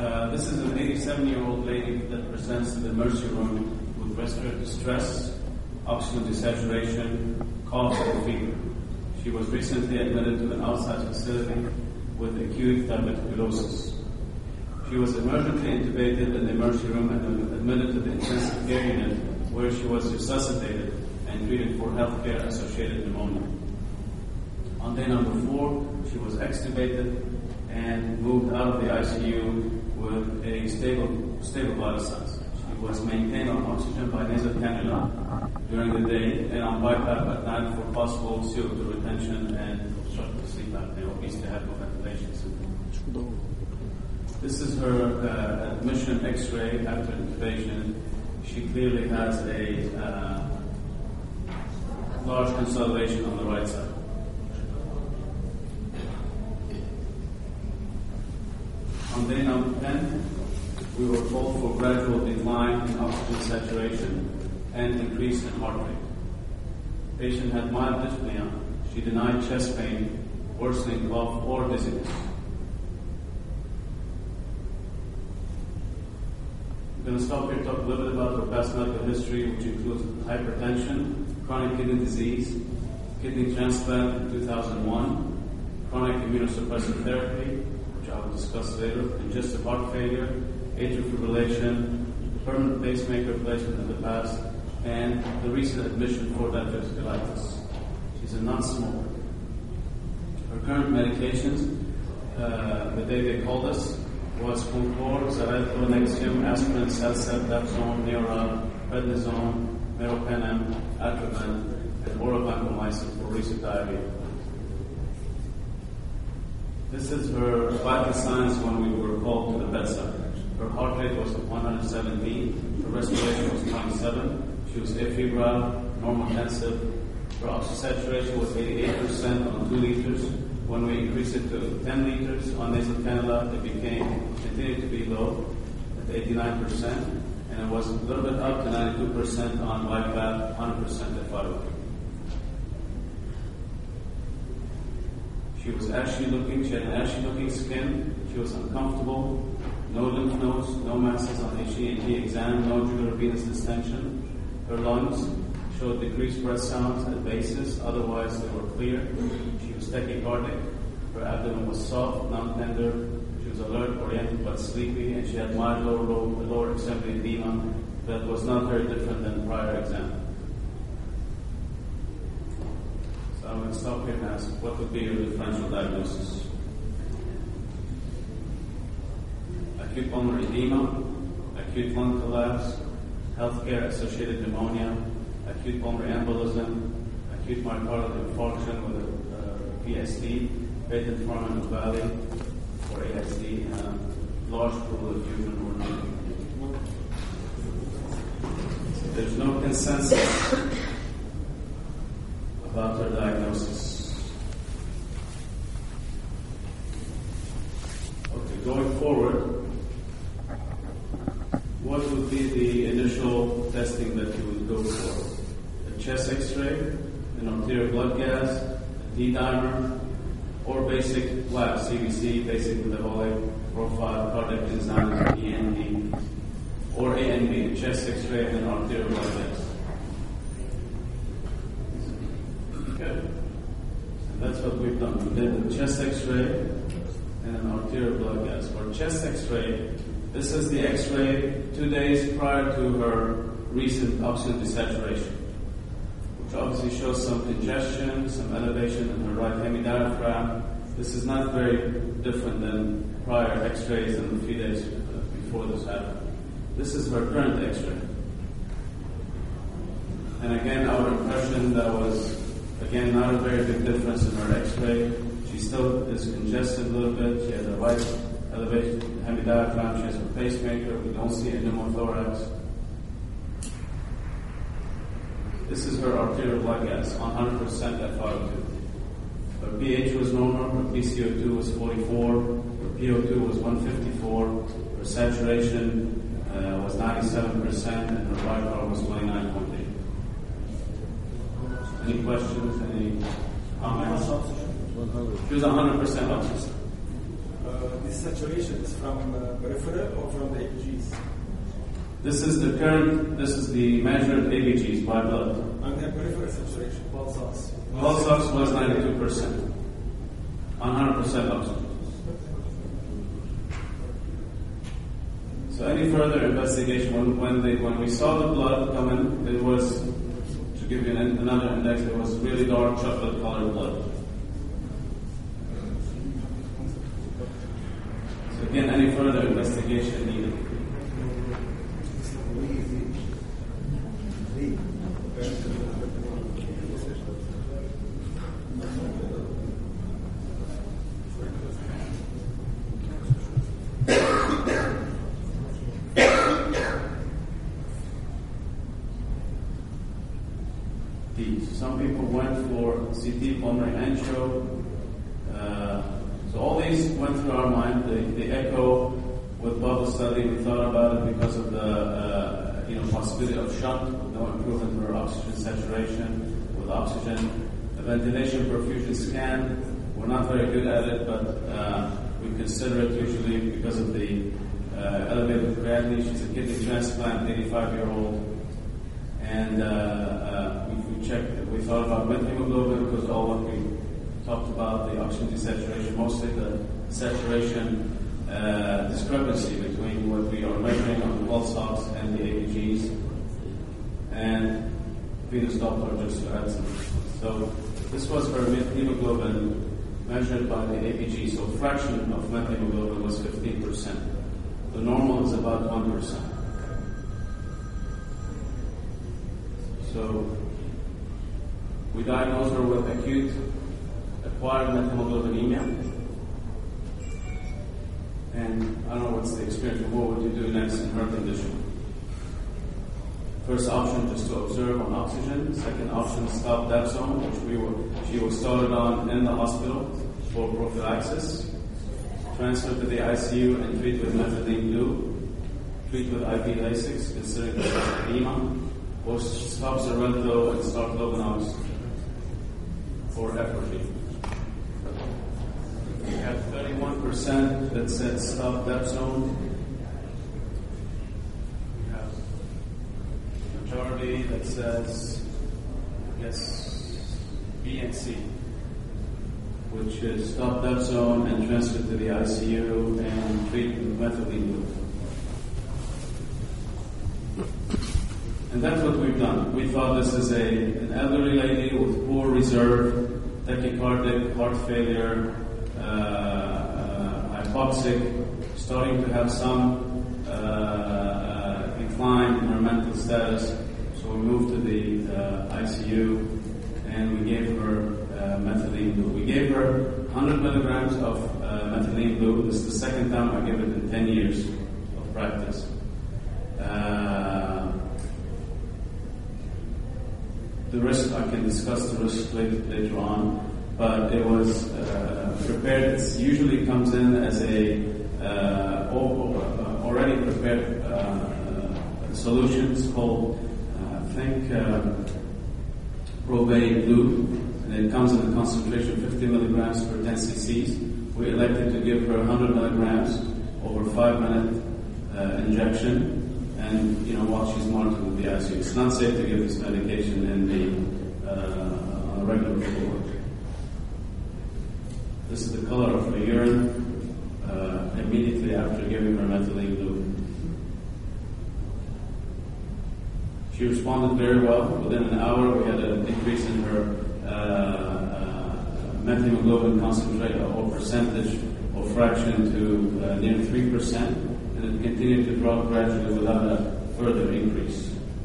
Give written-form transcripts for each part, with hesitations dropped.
This is an 87-year-old lady that presents in the emergency room with respiratory distress, oxygen desaturation, cough, and fever. She was recently admitted to an outside facility with acute diverticulosis. She was emergently intubated in the emergency room and admitted to the intensive care unit where she was resuscitated and treated for healthcare-associated pneumonia. On day number 4, she was extubated and moved out of the ICU with a stable vital signs. She was maintained on oxygen by nasal cannula during the day and on BiPAP at night for possible CO2 retention and obstructive sleep apnea, obesity hypoventilation syndrome. This is her admission X-ray after intubation. She clearly has a large consolidation on the right side. On day number 10, we were told for gradual decline in oxygen saturation and increase in heart rate. Patient had mild dyspnea. She denied chest pain, worsening cough, or dizziness. I'm going to stop here and talk a little bit about her past medical history, which includes hypertension, chronic kidney disease, kidney transplant in 2001, chronic immunosuppressive therapy, which I will discuss later, congestive heart failure, atrial fibrillation, permanent pacemaker replacement in the past, and the recent admission for diverticulitis. She's a non-smoker. Her current medications, the day they called us, was Concor, Xarelto, Nexium, Aspirin, Celsep, Dapsone, Neura, Prednisone, Meropenem, Atrovent, and oral vancomycin for recent diarrhea. This is her vital signs when we were called to the bedside. Her heart rate was 117, her respiration was 27, she was afebrile, normotensive, her oxygen saturation was 88% on 2 liters. When we increased it to 10 liters on nasal cannula, it continued to be low at 89%, and it was a little bit up to 92% on BiPAP, 100% at 5. She was ashy looking, she had an ashy looking skin, she was uncomfortable, no lymph nodes, no masses on HEG exam, no jugular venous distension. Her lungs showed decreased breath sounds at basis, otherwise they were clear. She was tachycardic, her abdomen was soft, non-tender, she was alert, oriented, but sleepy, and she had mild lower extremity edema that was not very different than prior exam. So I'm going to stop here and ask, what would be your differential diagnosis? Acute pulmonary edema, acute lung collapse, healthcare-associated pneumonia, acute pulmonary embolism, acute myocardial infarction with a PSD, patent foramen ovale, or ASD, and a large pleural effusion or not. So there's no consensus about her diagnosis. Okay, going forward, what would be the initial testing that you would go for? A chest X-ray, an arterial blood gas, a D-dimer, or basic lab, CBC, basic metabolic profile, cardiac enzymes, END, or ANB, a chest X-ray and an arterial blood gas. Okay, and that's what we've done. We did a chest X-ray and an arterial blood gas. For chest X-ray, this is the X-ray 2 days prior to her recent oxygen desaturation, which obviously shows some congestion, some elevation in her right hemidiaphragm. This is not very different than prior X-rays in the few days before this happened. This is her current X-ray. And again, our impression, that was, again, not a very big difference in her X-ray. She still is congested a little bit. She has a right elevation hemidiaphragm. She has a pacemaker. We don't see a pneumothorax. This is her arterial blood gas on 100% F502. Her pH was normal. Her PCO2 was 44. Her PO2 was 154. Her saturation was 97%, and her BiPAR was 29.8. Any questions? Any comments? She was 100% oxygen. This saturation is from peripheral or from the ABGs? This is the measured ABGs by blood. And the peripheral saturation, pulse ox. Pulse ox was 92%. 100% oxygen. So any further investigation, when we saw the blood come in, it was, to give you another index, it was really dark chocolate colored blood. So again, any further investigation needed. Some people went for CT, pulmonary angio. So all these went through our mind. The echo with bubble study, we thought about it because of the possibility of shunt with no improvement in our oxygen saturation with oxygen. The ventilation perfusion scan, we're not very good at it, but we consider it usually because of the elevated creatinine. She's a kidney transplant, 85-year-old. And we thought about methemoglobin because all what we talked about, the oxygen desaturation, mostly the saturation discrepancy between what we are measuring on the pulse ox and the ABGs, and venous Doppler just to add some. So this was for methemoglobin measured by the ABG. So fraction of methemoglobin was 15%. The normal is about 1%. So we diagnosed her with acute acquired methemoglobinemia. And I don't know what's the experience, but what would you do next in her condition? First option, just to observe on oxygen. Second option, stop dapsone, which she was started on in the hospital for prophylaxis. Transfer to the ICU and treat with methylene blue. Treat with IV Lasix, considering the edema. Or stop Xarelto and start Lovenox for efficacy. We have 31% that said stop dapsone. We have majority that says yes, B and C, which is stop dapsone and transfer to the ICU and treat with methylene blue. And that's what we've done. We thought this is an elderly lady with poor reserve, tachycardic, heart failure, hypoxic, starting to have some decline in her mental status. So we moved to the ICU and we gave her methylene blue. We gave her 100 milligrams of methylene blue. This is the second time I gave it in 10 years of practice. The risk, I can discuss the risk later on, but it was prepared. It usually comes in as a already prepared solution. It's called, Provade Blue, and it comes in a concentration of 50 milligrams per 10 cc's. We elected to give her 100 milligrams over 5-minute injection. And while she's monitored with the ICU, it's not safe to give this medication in on a regular floor. This is the color of her urine immediately after giving her methylene blue. She responded very well. Within an hour, we had an increase in her methemoglobin concentrate or percentage or fraction to near 3%. And it continued to drop gradually without a further increase.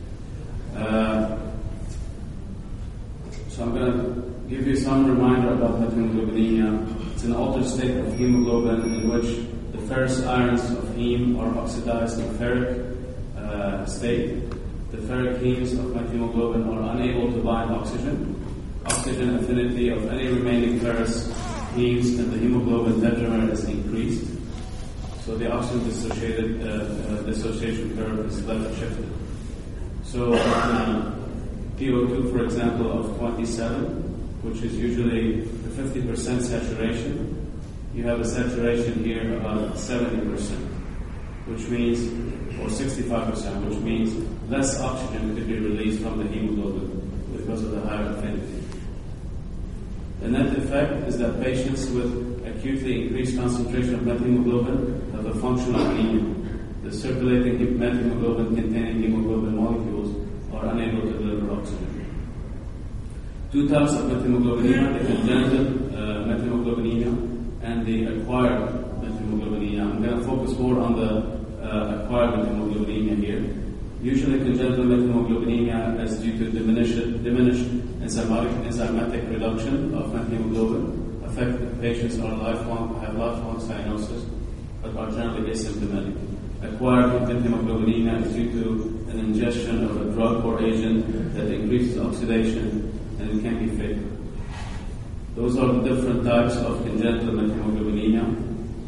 So I'm going to give you some reminder about methemoglobinemia. It's an altered state of hemoglobin in which the ferrous ions of heme are oxidized in ferric state. The ferric hemes of methemoglobin are unable to bind oxygen. Oxygen affinity of any remaining ferrous hemes in the hemoglobin tetramer is increased. So the oxygen dissociation curve is left shifted. So PO2, for example, of 27, which is usually the 50% saturation, you have a saturation here about 70%, which means, or 65%, which means less oxygen could be released from the hemoglobin because of the higher affinity. The net effect is that patients with acutely increased concentration of methemoglobin have a functional anemia. The circulating methemoglobin containing hemoglobin molecules are unable to deliver oxygen. Two types of methemoglobinemia, the congenital methemoglobinemia and the acquired methemoglobinemia. I'm going to focus more on the acquired methemoglobinemia here. Usually congenital methemoglobinemia is due to diminished enzymatic reduction of methemoglobin. Affected patients have lifelong cyanosis, but are generally asymptomatic. Acquired methemoglobinemia is due to an ingestion of a drug or agent that increases oxidation, and it can be fatal. Those are the different types of congenital methemoglobinemia.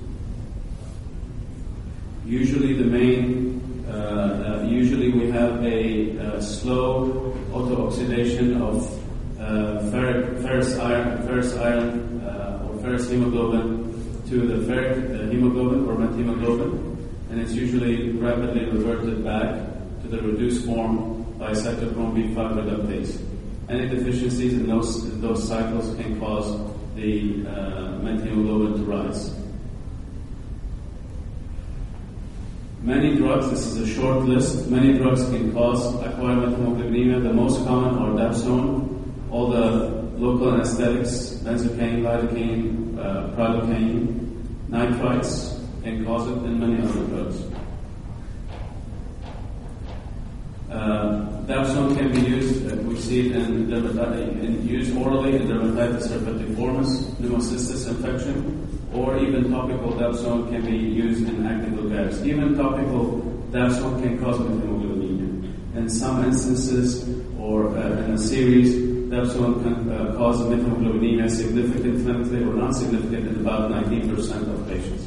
Usually we have a slow auto-oxidation of ferrous iron or ferrous hemoglobin to the ferric hemoglobin or methemoglobin, and it's usually rapidly reverted back to the reduced form by cytochrome B5 reductase. Any deficiencies in those cycles can cause the methemoglobin to rise. Many drugs, this is a short list, many drugs can cause acquired methemoglobinemia. The most common are dapsone, all the local anesthetics, benzocaine, lidocaine, prilocaine, nitrites can cause it, and many other drugs. Dapsone can be used, we see it used orally in dermatitis herpetiformis, pneumocystis infection, or even topical dapsone can be used in acne vulgaris. Even topical dapsone can cause methemoglobinemia. In some instances, or in a series, dapsone can cause methemoglobinemia significantly or non-significant in about 19% of patients.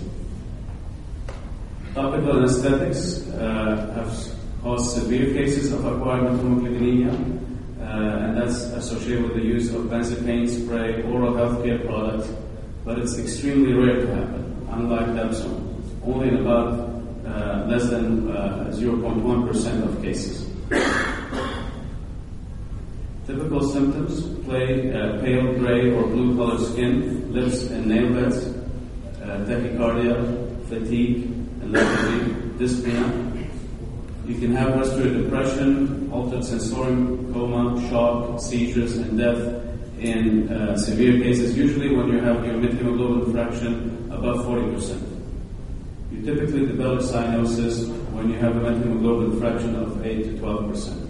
Topical anesthetics have caused severe cases of acquired methemoglobinemia, and that's associated with the use of benzocaine spray, oral healthcare products, but it's extremely rare to happen, unlike dapsone, only in about less than 0.1% of cases. Typical symptoms: pale gray or blue colored skin, lips and nail beds, tachycardia, fatigue, and lethargy, dyspnea. You can have respiratory depression, altered sensorium, coma, shock, seizures, and death in severe cases, usually when you have your methemoglobin fraction above 40%. You typically develop cyanosis when you have a methemoglobin fraction of 8 to 12%.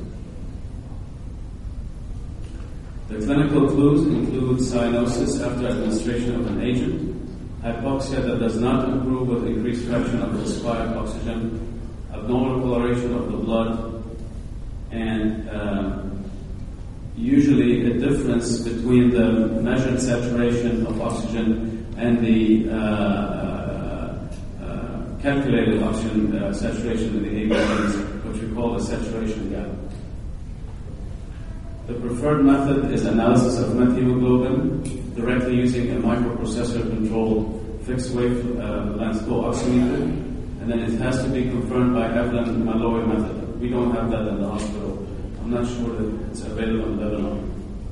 The clinical clues include cyanosis after administration of an agent, hypoxia that does not improve with increased fraction of respired oxygen, abnormal coloration of the blood, and usually a difference between the measured saturation of oxygen and the calculated oxygen saturation in the ABCs, which we call the saturation gap. The preferred method is analysis of methemoglobin directly using a microprocessor-controlled fixed-wave flow oximeter, and then it has to be confirmed by Evelyn-Malloy method. We don't have that in the hospital. I'm not sure that it's available in Lebanon.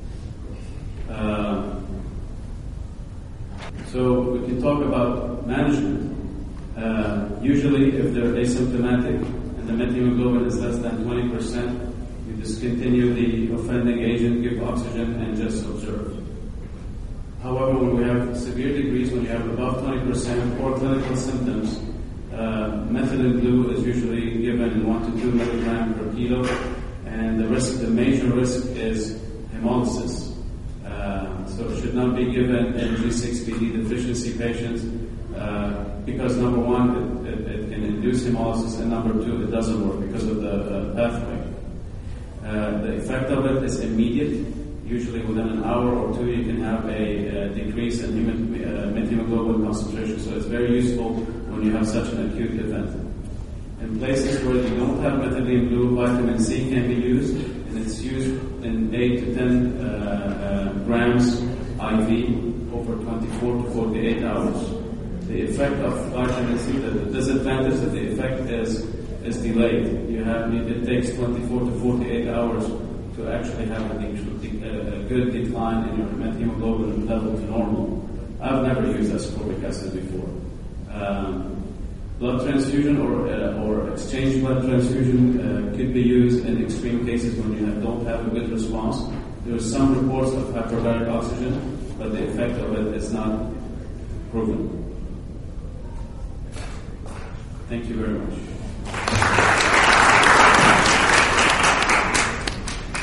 So we can talk about management. Usually, if they're asymptomatic and the methemoglobin is less than 20%, you discontinue the offending agent, give oxygen, and just observe. However, when we have severe degrees, when you have above 20% or clinical symptoms, methylene blue is usually given in 1 to 2 milligrams per kilo, and the major risk is hemolysis. So it should not be given in G6PD deficiency patients because number one, it can induce hemolysis, and number two, it doesn't work because of the pathway. The effect of it is immediate. Usually within an hour or two, you can have a decrease in methemoglobin concentration. So it's very useful when you have such an acute event. In places where you don't have methylene blue, vitamin C can be used, and it's used in 8 to 10 grams IV over 24 to 48 hours. the effect of vitamin C, the disadvantage that the effect is delayed. It takes 24 to 48 hours to actually have a good decline in your hemoglobin level to normal. I've never used ascorbic acid before. Blood transfusion or exchange blood transfusion could be used in extreme cases when you don't have a good response. There are some reports of hyperbaric oxygen, but the effect of it is not proven. Thank you very much.